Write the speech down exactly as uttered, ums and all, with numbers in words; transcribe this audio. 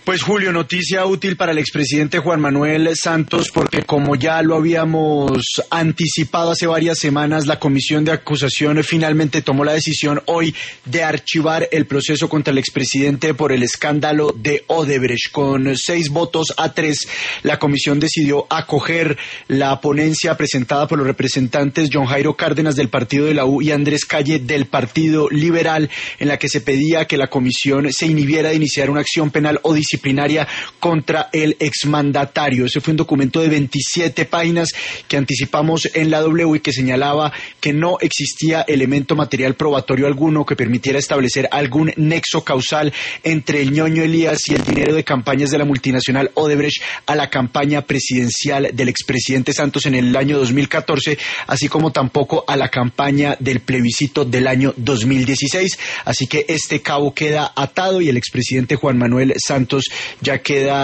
Pues Julio, noticia útil para el expresidente Juan Manuel Santos, porque como ya lo habíamos anticipado hace varias semanas, la comisión de acusación finalmente tomó la decisión hoy de archivar el proceso contra el expresidente por el escándalo de Odebrecht. Con seis votos a tres, la comisión decidió acoger la ponencia presentada por los representantes John Jairo Cárdenas del partido de la U y Andrés Calle del Partido Liberal, en la que se pedía que la comisión se inhibiera de iniciar una acción penal o disciplinaria contra el exmandatario. Ese fue un documento de veintisiete páginas que anticipamos en la W y que señalaba que no existía elemento material probatorio alguno que permitiera establecer algún nexo causal entre el ñoño Elías y el dinero de campañas de la multinacional Odebrecht a la campaña presidencial del expresidente Santos en el año dos mil catorce, así como tampoco a la campaña del plebiscito del año dos mil dieciséis. Así que este cabo queda atado y el expresidente Juan Manuel Santos ya queda